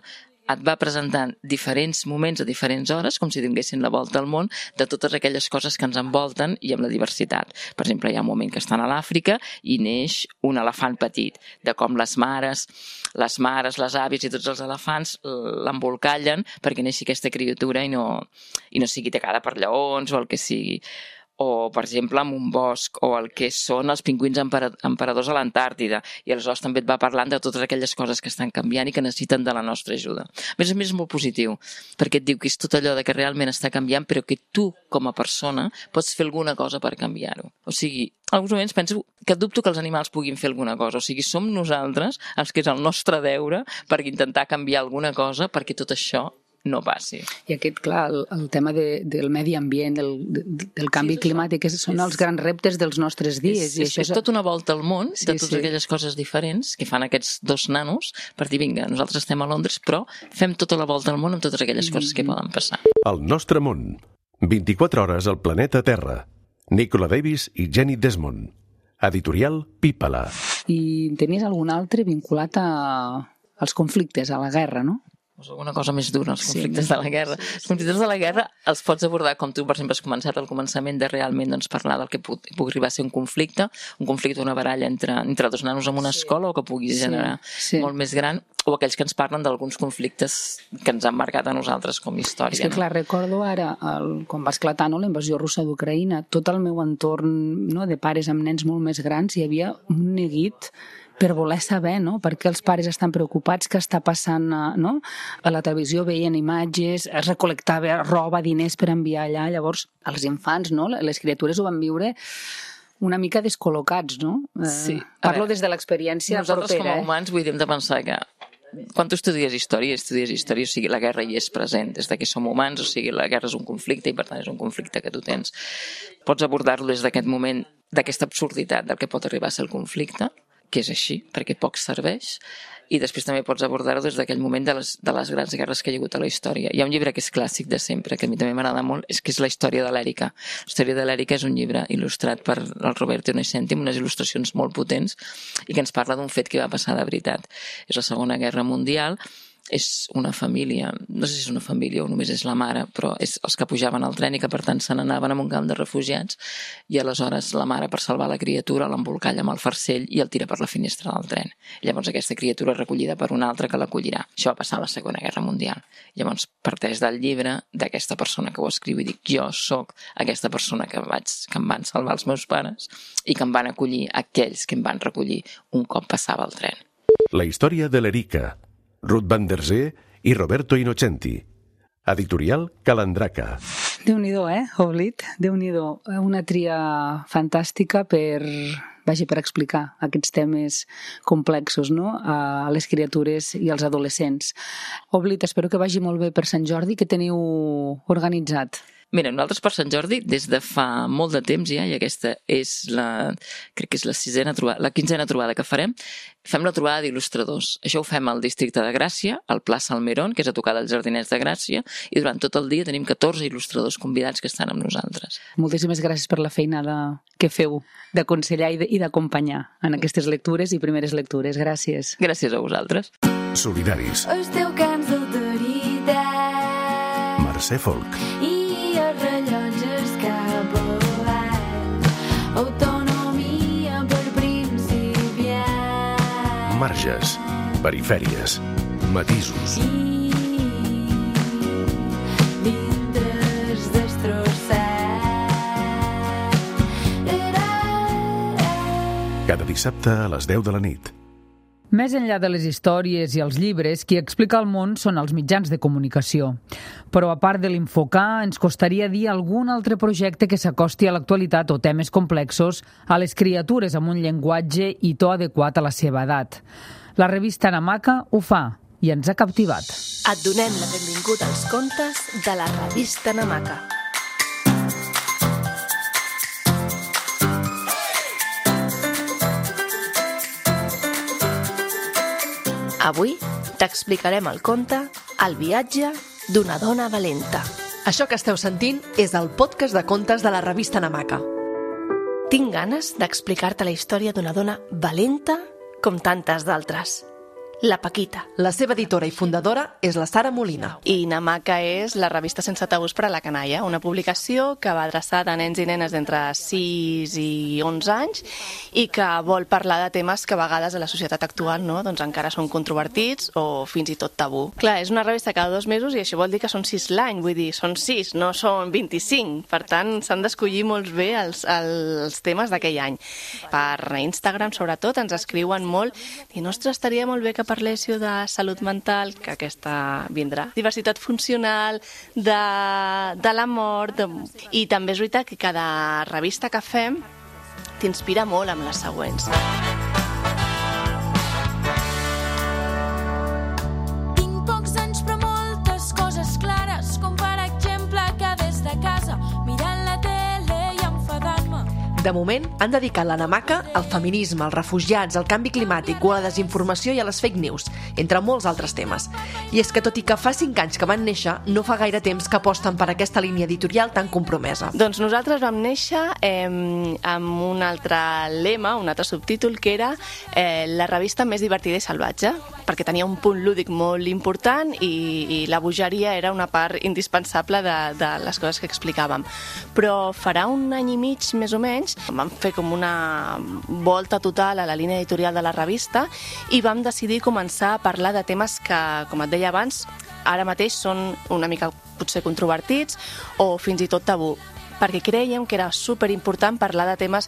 et va presentant diferents moments a diferents hores, com si donessin la volta al món, de totes aquelles coses que ens envolten i amb la diversitat. Per exemple, hi ha un moment que estan a l'Àfrica i neix un elefant petit, de com les mares, les mares, les àvies i tots els elefants l'embolcallen perquè neixi aquesta criatura i no, i no sigui tacada per lleons o el que sigui. O, per exemple, en un bosc, o el que són els pingüins emperadors a l'Antàrtida. I aleshores també et va parlant de totes aquelles coses que estan canviant i que necessiten de la nostra ajuda. A més a més, és molt positiu, perquè et diu que és tot allò de que realment està canviant, però que tu, com a persona, pots fer alguna cosa per canviar-ho. O sigui, en alguns moments penso que dubto que els animals puguin fer alguna cosa. O sigui, som nosaltres els que és el nostre deure per intentar canviar alguna cosa perquè tot això no passi. I aquest, clar, el, el tema de, del medi ambient, del, del canvi sí, climàtic, és, són és, els grans reptes dels nostres dies. És, i és, això és, és tot una volta al món sí, de totes sí. aquelles coses diferents que fan aquests dos nanos per dir, vinga, nosaltres estem a Londres, però fem tota la volta al món amb totes aquelles coses que poden passar. El nostre món. vint-i-quatre hores al planeta Terra. Nicola Davis i Jenny Desmond. Editorial Pípala. I tenies algun altre vinculat a, als conflictes, a la guerra, no? Pues alguna cosa més dura, els conflictes sí, de la guerra. Els conflictes de la guerra els pots abordar com tu, per exemple, has començat al començament de realment doncs, parlar del que pugui, pugui arribar a ser un conflicte, un conflicte, una baralla entre, entre dos nanos en una sí. escola o que pugui generar sí, sí. molt més gran, o aquells que ens parlen d'alguns conflictes que ens han marcat a nosaltres com a història. És que, clar, no? recordo ara, el, quan va esclatar no, la invasió russa d'Ucraïna, tot el meu entorn no, de pares amb nens molt més grans, hi havia un neguit per voler saber, no?, per què els pares estan preocupats, què està passant, no? A la televisió veien imatges, es recol·lectava roba, diners per enviar allà, llavors els infants, no?, les criatures ho van viure una mica descol·locats, no? Sí. Eh, parlo veure, des de l'experiència propera. Nosaltres com a humans vull dir, hem de pensar que quan tu estudies història, estudies història, o sigui, la guerra hi és present, des de que som humans, o sigui, la guerra és un conflicte i per tant és un conflicte que tu tens. Pots abordar-lo des d'aquest moment, d'aquesta absurditat del que pot arribar a ser el conflicte, que és així, perquè poc serveix, i després també pots abordar-ho des d'aquell moment de les, de les grans guerres que hi ha hagut a la història. Hi ha un llibre que és clàssic de sempre, que a mi també m'agrada molt, és que és la història de l'Èrica. La història de l'Èrica és un llibre il·lustrat per el Roberto Innocenti, amb unes il·lustracions molt potents, i que ens parla d'un fet que va passar de veritat. És la Segona Guerra Mundial, és una família, no sé si és una família o només és la mare, però és els que pujaven al tren i que per tant se n'anaven a un camp de refugiats i aleshores la mare per salvar la criatura l'embolcalla amb el farcell i el tira per la finestra del tren. I llavors aquesta criatura és recollida per una altra que l'acollirà. Això va passar a la Segona Guerra Mundial. Llavors parteix del llibre d'aquesta persona que ho escriu i dic jo sóc aquesta persona que, vaig, que em van salvar els meus pares i que em van acollir aquells que em van recollir un cop passava el tren. La història de l'Erica. Ruth van der Zee i Roberto Innocenti. Editorial Calandraca. Déu-n'hi-do, eh, Oblit? Déu-n'hi-do. Una tria fantàstica per, vagi, per explicar aquests temes complexos, no?, a les criatures i als adolescents. Oblit, espero que vagi molt bé per Sant Jordi. Què teniu organitzat? Mira, nosaltres per Sant Jordi, des de fa molt de temps ja, i aquesta és la, crec que és la sisena trobada, la quinzena trobada que farem, fem la trobada d'il·lustradors. Això ho fem al districte de Gràcia, al Pla Salmerón, que és a tocar dels Jardinets de Gràcia, i durant tot el dia tenim catorze il·lustradors convidats que estan amb nosaltres. Moltíssimes gràcies per la feina de, que feu d'aconsellar i d'acompanyar en aquestes lectures i primeres lectures. Gràcies. Gràcies a vosaltres. Solidaris. Esteu cans d'autoritat. Mercè Folk. I els rellotges cap avall. Autonomia per principiar. Marges. Perifèries. Matisos. I dintres destrossat. Cada dissabte a les deu de la nit. Més enllà de les històries i els llibres, qui explica el món són els mitjans de comunicació. Però a part de l'Infocar, ens costaria dir algun altre projecte que s'acosti a l'actualitat o temes complexos a les criatures amb un llenguatge i to adequat a la seva edat. La revista Namaka ho fa i ens ha captivat. Et donem la benvinguda als contes de la revista Namaka. Avui t'explicarem el conte El viatge d'una dona valenta. Això que esteu sentint és el podcast de contes de la revista Namaka. Tinc ganes d'explicar-te la història d'una dona valenta com tantes d'altres. La Paquita. La seva editora i fundadora és la Sara Molina. I Namaka és la revista sense tabús per a la canalla, una publicació que va adreçada a nens i nenes d'entre sis i onze anys i que vol parlar de temes que a vegades a la societat actual no? doncs encara són controvertits o fins i tot tabú. Clar, és una revista cada dos mesos i això vol dir que són sis l'any, vull dir, són sis, no són vint-i-cinc. Per tant, s'han d'escollir molt bé els, els temes d'aquell any. Per Instagram, sobretot, ens escriuen molt i, ostres, estaria molt bé que parléssiu de salut mental, que aquesta vindrà. Diversitat funcional, de, de la mort, de... i també és veritat que cada revista que fem t'inspira molt amb les següents. Tinc pocs anys però moltes coses clares, com per exemple que des de casa mirant la tele i enfadant-me. De moment, han dedicat la Namaka al feminisme, als refugiats, al canvi climàtic o a la desinformació i a les fake news, entre molts altres temes. I és que, tot i que fa cinc anys que van néixer, no fa gaire temps que aposten per aquesta línia editorial tan compromesa. Doncs nosaltres vam néixer eh, amb un altre lema, un altre subtítol, que era eh, la revista més divertida i salvatge, perquè tenia un punt lúdic molt important i, i la bogeria era una part indispensable de, de les coses que explicàvem. Però farà un any i mig, més o menys, vam fer com una volta total a la línia editorial de la revista i vam decidir començar a parlar de temes que, com et deia abans, ara mateix són una mica potser controvertits o fins i tot tabú, perquè creiem que era superimportant parlar de temes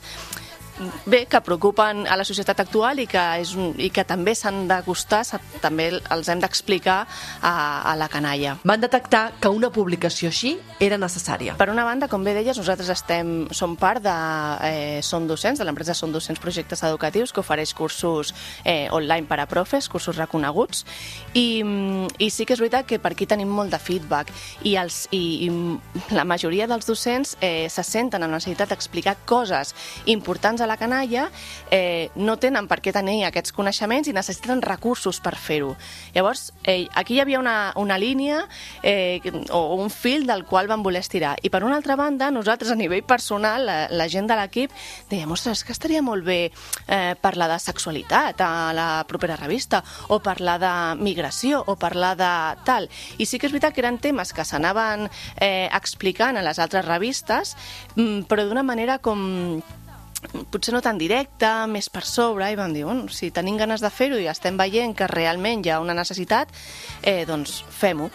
bé, que preocupen a la societat actual i que, és un, i que també s'han d'acostar, també els hem d'explicar a, a la canalla. Van detectar que una publicació així era necessària. Per una banda, com bé deies, nosaltres estem, som part de eh, Som Docents, de l'empresa Som Docents Projectes Educatius, que ofereix cursos eh, online per a profes, cursos reconeguts, i, i sí que és veritat que per aquí tenim molt de feedback i, els, i, i la majoria dels docents eh, se senten amb la necessitat d'explicar coses importants a la canalla, eh, no tenen per què tenir aquests coneixements i necessiten recursos per fer-ho. Llavors, eh, aquí hi havia una, una línia eh, o un fil del qual vam voler estirar. I per una altra banda, nosaltres a nivell personal, la, la gent de l'equip, dèiem, ostres, que estaria molt bé eh, parlar de sexualitat a la propera revista, o parlar de migració, o parlar de tal. I sí que és veritat que eren temes que s'anaven eh, explicant a les altres revistes, però d'una manera com potser no tan directa, més per sobre, i vam dir, bueno, si tenim ganes de fer-ho i estem veient que realment hi ha una necessitat, eh, doncs fem-ho.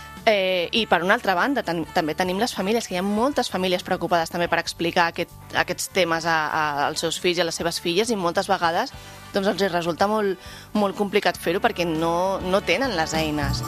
Eh, I per una altra banda, ten, també tenim les famílies, que hi ha moltes famílies preocupades també per explicar aquest, aquests temes a, a, als seus fills i a les seves filles, i moltes vegades doncs, els resulta molt, molt complicat fer-ho perquè no, no tenen les eines.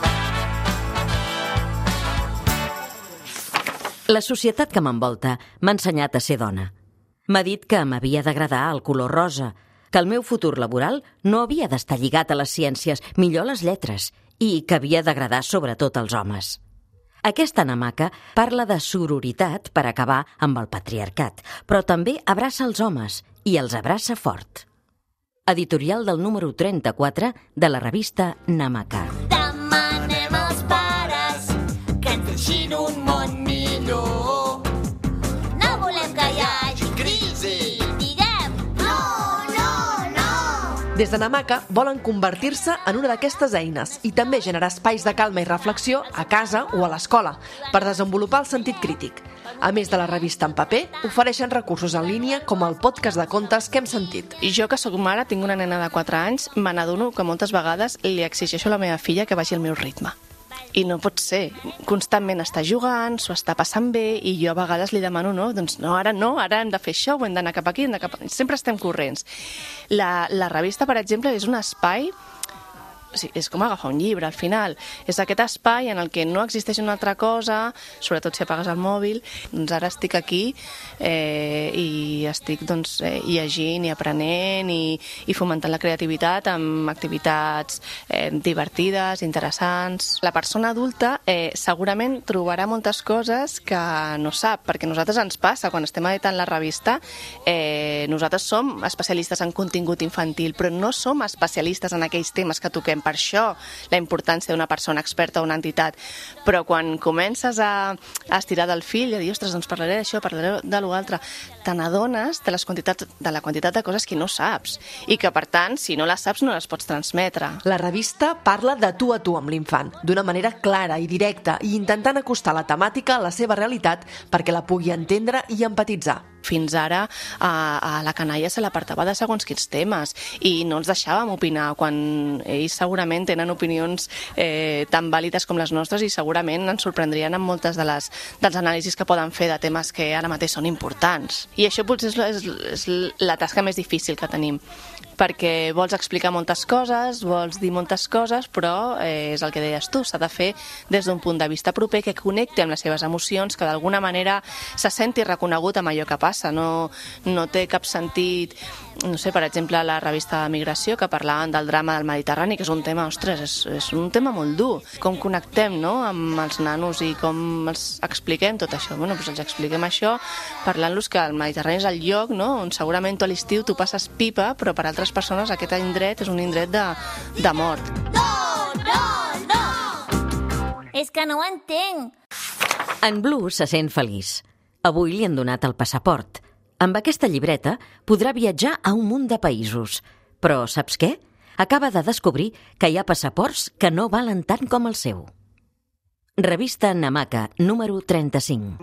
La societat que m'envolta m'ha ensenyat a ser dona. M'ha dit que m'havia d'agradar el color rosa, que el meu futur laboral no havia d'estar lligat a les ciències, millor les lletres, i que havia d'agradar sobretot als homes. Aquesta Namaka parla de sororitat per acabar amb el patriarcat, però també abraça els homes i els abraça fort. Editorial del número trenta-quatre de la revista Namaka. Demanem als pares que ens deixin un món millor. No volem que hi hagi crisi. Diguem no, no, no. Des de Namaka volen convertir-se en una d'aquestes eines i també generar espais de calma i reflexió a casa o a l'escola per desenvolupar el sentit crític. A més de la revista en paper, ofereixen recursos en línia com el podcast de contes que hem sentit. I jo, que sóc mare, tinc una nena de quatre anys, me n'adono que moltes vegades li exigeixo a la meva filla que vagi al meu ritme. I no pot ser. Constantment està jugant, s'ho està passant bé, i jo a vegades li demano, no, doncs no, ara no, ara hem de fer això, o hem d'anar cap aquí, hem de cap... sempre estem corrents. La, la revista, per exemple, és un espai... O sigui, és com agafar un llibre, al final. És aquest espai en el que no existeix una altra cosa, sobretot si apagues el mòbil. Doncs ara estic aquí eh, i estic doncs, eh, llegint i aprenent i, i fomentant la creativitat amb activitats eh, divertides, interessants. La persona adulta eh, segurament trobarà moltes coses que no sap, perquè a nosaltres ens passa, quan estem editant la revista, eh, nosaltres som especialistes en contingut infantil, però no som especialistes en aquells temes que toquem expliquem per això la importància d'una persona experta o una entitat, però quan comences a, a estirar del fil i a dir, ostres, doncs parlaré d'això, parlaré de l'altre, te n'adones de, les quantitats, de la quantitat de coses que no saps i que, per tant, si no les saps, no les pots transmetre. La revista parla de tu a tu amb l'infant, d'una manera clara i directa i intentant acostar la temàtica a la seva realitat perquè la pugui entendre i empatitzar. Fins ara a, a la canalla se l'apartava de segons quins temes i no ens deixàvem opinar quan ells segurament tenen opinions eh, tan vàlides com les nostres i segurament ens sorprendrien amb moltes de les, dels anàlisis que poden fer de temes que ara mateix són importants. I això potser és, és, és la tasca més difícil que tenim, perquè vols explicar moltes coses, vols dir moltes coses, però eh, és el que deies tu, s'ha de fer des d'un punt de vista proper que connecti amb les seves emocions, que d'alguna manera se senti reconegut amb allò que passa. No, no té cap sentit, no sé, per exemple, la revista de Migració, que parlaven del drama del Mediterrani, que és un tema, ostres, és, és un tema molt dur. Com connectem, no?, amb els nanos i com els expliquem tot això? Bueno, doncs els expliquem això parlant-los que el Mediterrani és el lloc, no?, on segurament tu a l'estiu tu passes pipa, però per altres persones aquest indret és un indret de, de mort. No, no, no! És que no ho entenc. En Blue se sent feliç. Avui li han donat el passaport. Amb aquesta llibreta podrà viatjar a un munt de països. Però saps què? Acaba de descobrir que hi ha passaports que no valen tant com el seu. Revista Namaka, número trenta-cinc.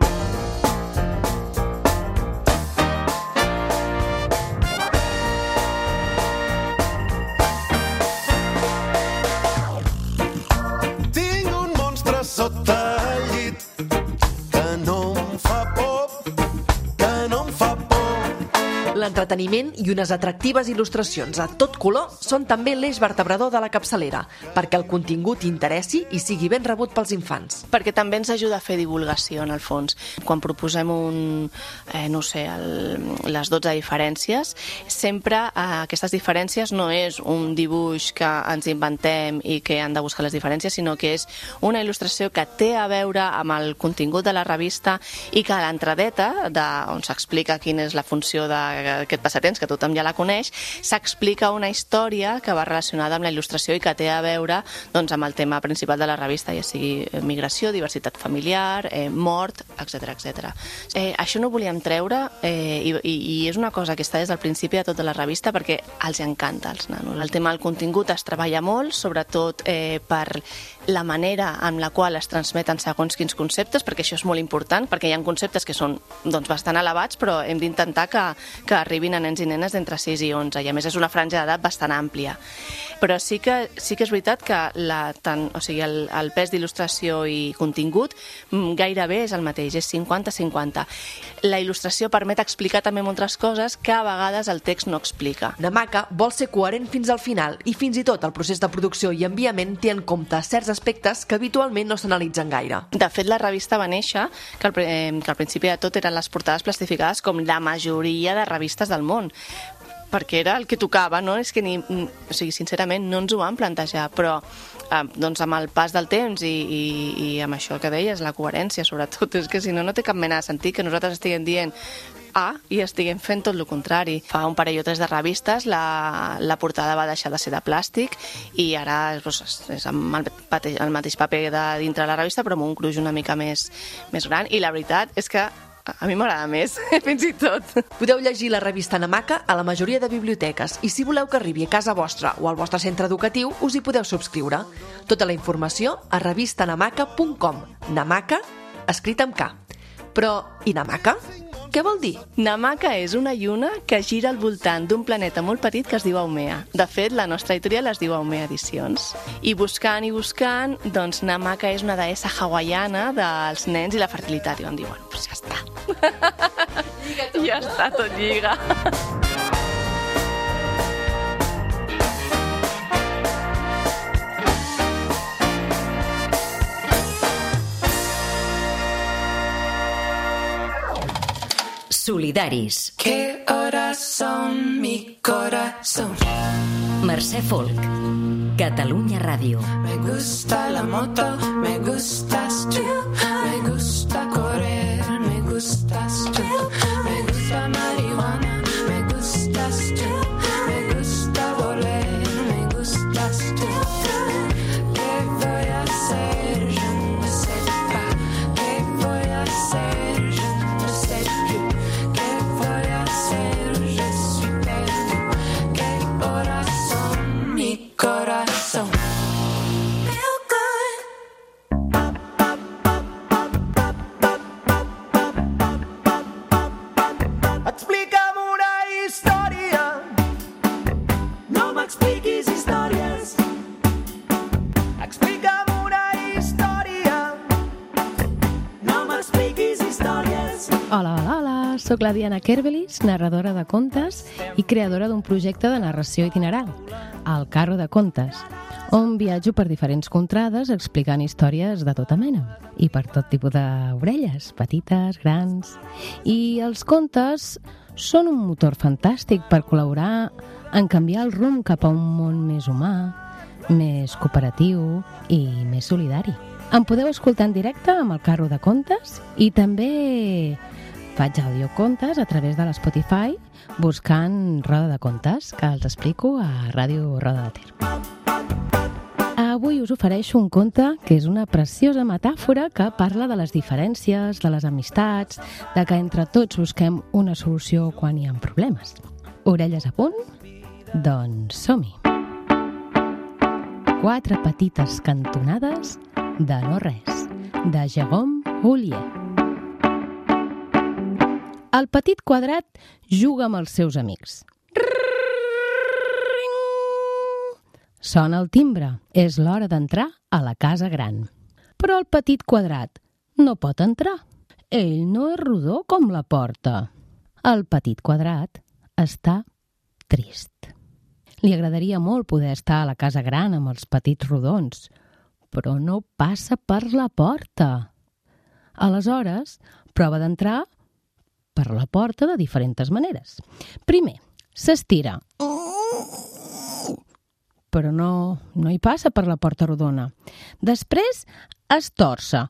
Sota el llit que no em fa por, que no em fa por. L'entreteniment i unes atractives il·lustracions a tot color són també l'eix vertebrador de la capçalera, perquè el contingut interessi i sigui ben rebut pels infants. Perquè també ens ajuda a fer divulgació, en el fons. Quan proposem un, eh, no sé, el, les dotze diferències, sempre eh, aquestes diferències no és un dibuix que ens inventem i que han de buscar les diferències, sinó que és una il·lustració que té a veure amb el contingut de la revista i que a l'entradeta, de, on s'explica quina és la funció d'aquest passatemps, que tothom ja la coneix, s'explica una història que va relacionada amb la il·lustració i que té a veure doncs, amb el tema principal de la revista, ja sigui migració, diversitat familiar, eh, mort, etcètera etcètera. Eh, això no ho volíem treure eh, i, i és una cosa que està des del principi de tota la revista perquè els encanta als nanos. El tema del contingut es treballa molt, sobretot eh, per la manera amb la qual es transmeten segons quins conceptes, perquè això és molt important, perquè hi ha conceptes que són doncs, bastant elevats, però hem d'intentar que, que arribin a nens i nenes d'entre sis i onze, i a més és una franja d'edat bastant àmplia. Però sí que, sí que és veritat que la, tant, o sigui, el, el pes d'il·lustració i contingut gairebé és el mateix, és cinquanta cinquanta. La il·lustració permet explicar també moltes coses que a vegades el text no explica. Namaka vol ser coherent fins al final i fins i tot el procés de producció i enviament té en compte certs aspectes que habitualment no s'analitzen gaire. De fet, la revista va néixer, que al, eh, que al principi de tot eren les portades plastificades com la majoria de revistes del món, perquè era el que tocava, no? És que ni, o sigui, sincerament no ens ho vam plantejar, però eh, doncs amb el pas del temps i, i, i amb això que deies, la coherència sobretot, és que si no, no té cap mena de sentit que nosaltres estiguem dient A i estiguem fent tot el contrari. Fa un parell o tres de revistes la, la portada va deixar de ser de plàstic i ara doncs, és amb el, el mateix paper de dintre la revista però amb un gruix una mica més, més gran i la veritat és que a mi m'agrada més, fins i tot. Podeu llegir la revista Namaka a la majoria de biblioteques i si voleu que arribi a casa vostra o al vostre centre educatiu us hi podeu subscriure. Tota la informació a revistanamaka punt com. Namaka, escrit amb K. Però, i Namaka? Què vol dir? Namaka és una lluna que gira al voltant d'un planeta molt petit que es diu Haumea. De fet, la nostra editorial es diu Haumea Edicions. I buscant i buscant, doncs Namaka és una deessa hawaiana dels nens i la fertilitat. I vam dir, bueno, doncs ja està. Lliga tot. Ja està, tot lliga. Solidaris. ¿Qué horas son mi corazón? Mercè Folk. Catalunya Ràdio. Me gusta la moto, me gustas tú. Me gusta correr, me gustas tú. Me gusta marihuana, me gustas tú. Me gusta volar, me gustas tú. Hola, hola, hola, soc la Diana Kerbelis, narradora de contes i creadora d'un projecte de narració itinerant, El Carro de Contes, on viatjo per diferents contrades explicant històries de tota mena i per tot tipus d'orelles, petites, grans. I els contes són un motor fantàstic per col·laborar en canviar el rumb cap a un món més humà, més cooperatiu i més solidari. Em podeu escoltar en directe amb El Carro de Contes i també faig audiocontes a través de l'Spotify buscant Roda de Contes, que els explico a Ràdio Roda de Ter. Avui us ofereixo un conte que és una preciosa metàfora que parla de les diferències, de les amistats, de que entre tots busquem una solució quan hi ha problemes. Orelles a punt? Doncs som-hi. Quatre petites cantonades de no res, de Jérôme Houllier. El petit quadrat juga amb els seus amics. Sona el timbre. És l'hora d'entrar a la casa gran. Però el petit quadrat no pot entrar. Ell no és rodó com la porta. El petit quadrat està trist. Li agradaria molt poder estar a la casa gran amb els petits rodons, però no passa per la porta. Aleshores, prova d'entrar per la porta de diferents maneres. Primer, s'estira. Però no, no hi passa per la porta rodona. Després, es torça.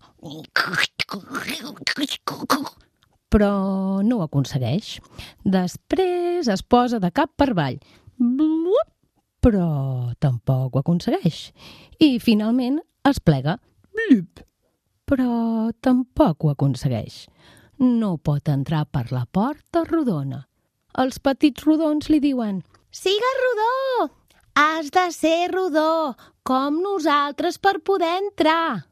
Però no ho aconsegueix. Després, es posa de cap per avall. Però tampoc ho aconsegueix. I, finalment, es plega. Però tampoc ho aconsegueix. No pot entrar per la porta rodona. Els petits rodons li diuen: «Sigues rodó! Has de ser rodó, com nosaltres, per poder entrar!»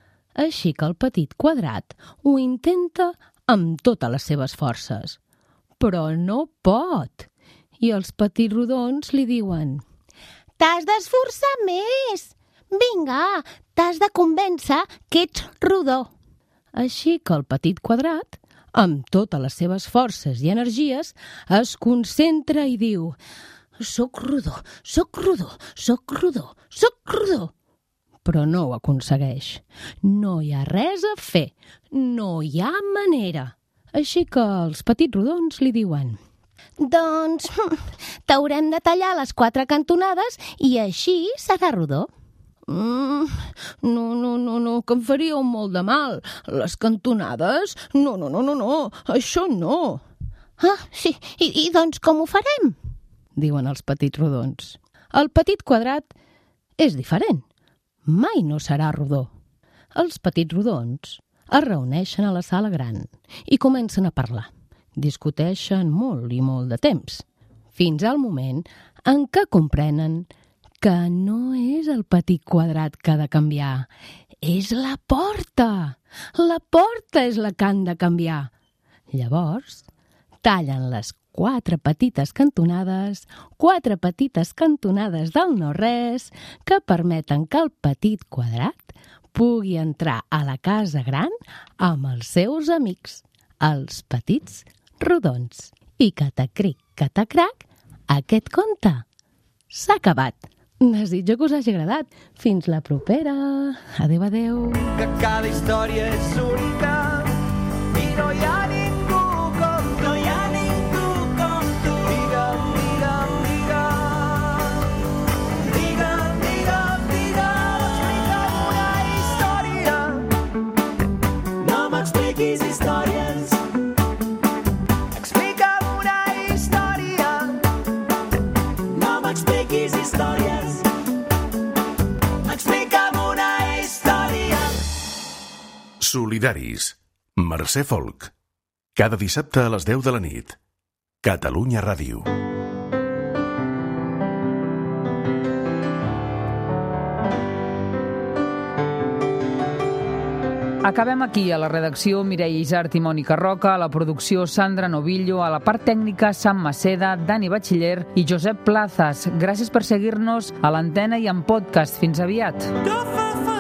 Així que el petit quadrat ho intenta amb totes les seves forces. Però no pot. I els petits rodons li diuen: «T'has d'esforçar més! Vinga, t'has de convèncer que ets rodó!» Així que el petit quadrat, amb totes les seves forces i energies, es concentra i diu: «Soc rodó, soc rodó, soc rodó, soc rodó!» Però no ho aconsegueix. No hi ha res a fer. No hi ha manera. Així que els petits rodons li diuen: «Doncs t'haurem de tallar les quatre cantonades i així serà rodó». Mm, no, no, no, no, que em faria molt de mal. Les cantonades? No, no, no, no, no, això no. Ah, sí, i, i doncs com ho farem? Diuen els petits rodons. El petit quadrat és diferent. Mai no serà rodó. Els petits rodons es reuneixen a la sala gran i comencen a parlar. Discuteixen molt i molt de temps, fins al moment en què comprenen que no és el petit quadrat que ha de canviar, és la porta. La porta és la que han de canviar. Llavors, tallen les quatre petites cantonades, quatre petites cantonades del no-res, que permeten que el petit quadrat pugui entrar a la casa gran amb els seus amics, els petits rodons. I catacric, catacrac, aquest conte s'ha acabat. Desitjo que us hagi agradat. Fins la propera. Adéu, adéu. Que cada història és única i no hi ha ningú com tu. No hi ha ningú com tu. Digue'm, digue'm, digue'm. Digue'm, digue'm, digue'm. Explica'm una història. No m'expliquis històries. Explica'm una història. No m'expliquis històries. Solidaris. Mercè Folk. Cada dissabte a les deu de la nit. Catalunya Ràdio. Acabem aquí. A la redacció Mireia Isart i Mònica Roca, a la producció Sandra Novillo, a la part tècnica Sam Maceda, Dani Batxiller i Josep Plazas. Gràcies per seguir-nos a l'antena i en podcast. Fins aviat.